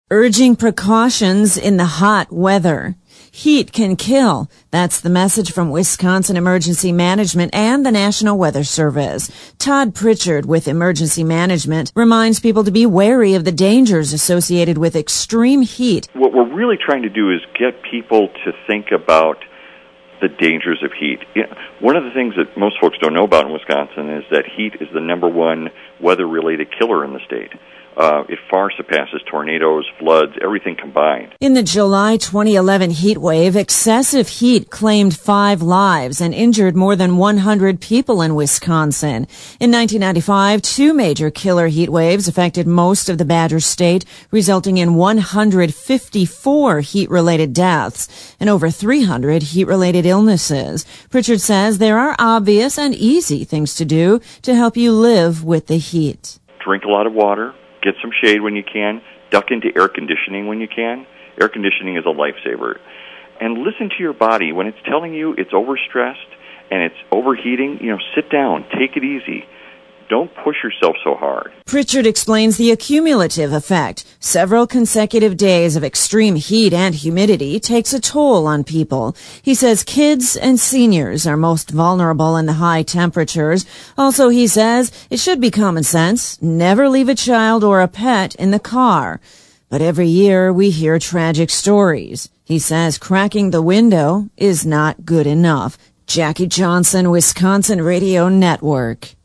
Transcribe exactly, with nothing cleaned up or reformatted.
urging precautions in the hot weather. Heat can kill. That's the message from Wisconsin Emergency Management and the National Weather Service. Todd Pritchard with Emergency Management reminds people to be wary of the dangers associated with extreme heat. What we're really trying to do is get people to think about the dangers of heat. You know, one of the things that most folks don't know about in Wisconsin is that heat is the number one weather-related killer in the state. Uh, it far surpasses tornadoes, floods, everything combined. In the July twenty eleven heat wave, excessive heat claimed five lives and injured more than one hundred people in Wisconsin. In nineteen ninety-five, two major killer heat waves affected most of the Badger State, resulting in one hundred fifty-four heat-related deaths and over three hundred heat-related illnesses. Pritchard says there are obvious and easy things to do to help you live with the heat. Drink a lot of water. Get some shade when you can. Duck into air conditioning when you can. Air conditioning is a lifesaver. And listen to your body. When it's telling you it's overstressed and it's overheating, you know, sit down. Take it easy. Don't push yourself so hard. Pritchard explains the accumulative effect. Several consecutive days of extreme heat and humidity takes a toll on people. He says kids and seniors are most vulnerable in the high temperatures. Also, he says it should be common sense. Never leave a child or a pet in the car. But every year we hear tragic stories. He says cracking the window is not good enough. Jackie Johnson, Wisconsin Radio Network.